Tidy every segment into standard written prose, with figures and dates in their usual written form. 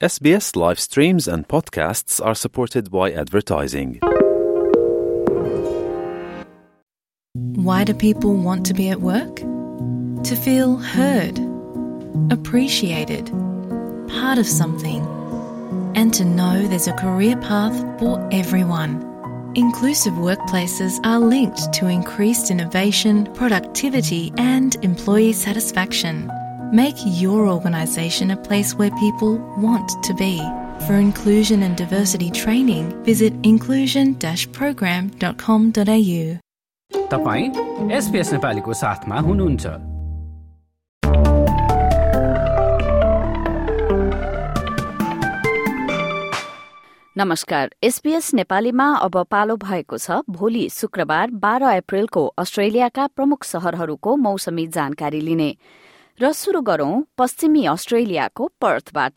SBS live streams and podcasts are supported by advertising. Why do people want to be at work? To feel heard, appreciated, part of something, and to know there's a career path for everyone. Inclusive workplaces are linked to increased innovation, productivity, and employee satisfaction. Make your organisation a place where people want to be. For inclusion and diversity training, visit inclusion-program.com.au. तपाईं SBS नेपालीको साथमा हुनुहुन्छ। नमस्कार, SBS नेपालीमा अब पालो भएको छ भोलि शुक्रबार 12 अप्रिलको अस्ट्रेलियाका प्रमुख शहरहरूको मौसमी जानकारी लिने। र सुरु गरौं पश्चिमी अस्ट्रेलियाको पर्थबाट।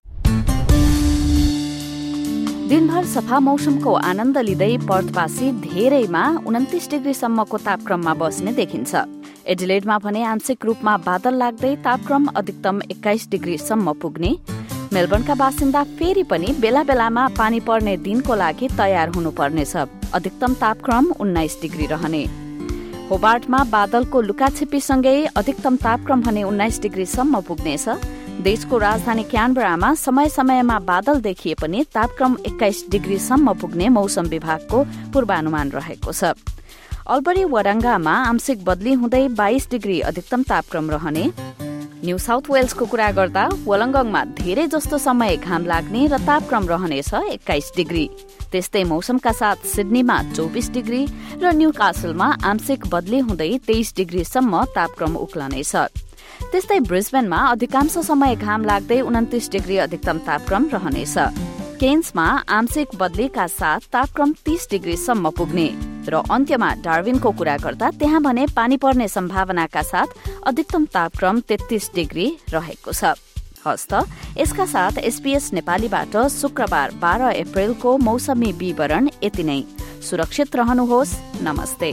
दिनभर सफा मौसमको आनन्द लिँदै पर्थवासी धेरैमा 29 डिग्रीसम्मको तापक्रममा बस्ने देखिन्छ। एडिलेडमा भने आंशिक रूपमा बादल लाग्दै तापक्रम अधिकतम 21 डिग्रीसम्म पुग्ने। मेलबर्नका बासिन्दा फेरि पनि बेला बेलामा पानी पर्ने दिनको लागि तयार हुनुपर्नेछ। अधिकतम तापक्रम 19 डिग्री रहने। होबार्टमा बादलको लुकाछिपीसँगै अधिकतम तापक्रम भने 19 डिग्रीसम्म पुग्नेछ। देशको राजधानी क्यानबरामा समय समयमा बादल देखिए पनि तापक्रम 21 डिग्रीसम्म पुग्ने मौसम विभागको पूर्वानुमान रहेको छ। अल्बरी वराङ्गामा आंशिक बदली हुँदै 22 डिग्री अधिकतम तापक्रम रहने। न्यू साउथ वेल्सको कुरा गर्दा वलङ्गङमा धेरै जस्तो समय घाम लाग्ने र तापक्रम रहनेछ 21 डिग्री। त्यस्तै मौसमका साथ सिडनीमा 24 डिग्री र न्यू कासलमा आंशिक बदली हुँदै 23 डिग्रीसम्म तापक्रम उक्लनेछ। त्यस्तै ब्रिस्बेनमा अधिकांश समय घाम लाग्दै 29 डिग्री अधिकतम तापक्रम रहनेछ। केन्समा आंशिक बदलीका साथ तापक्रम 30 डिग्रीसम्म पुग्ने। र अन्त्यमा डार्विनको कुरा गर्दा त्यहाँ भने पानी पर्ने सम्भावनाका साथ अधिकतम तापक्रम 33 डिग्री रहेको छ। हस्त यसका साथ SBS नेपालीबाट शुक्रबार 12 अप्रिलको मौसमी विवरण यति नै। सुरक्षित रहनुहोस्। नमस्ते।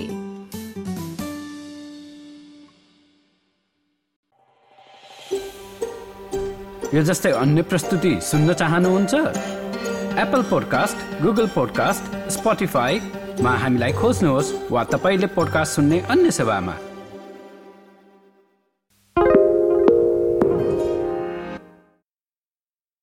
यो जस्तै अन्य प्रस्तुति सुन्न चाहनुहुन्छ? एप्पल पोडकास्ट, गुगल पोडकास्ट, स्पोटिफाईमा हामीलाई खोज्नुहोस् वा तपाईले पोडकास्ट सुन्ने अन्य सेवामा।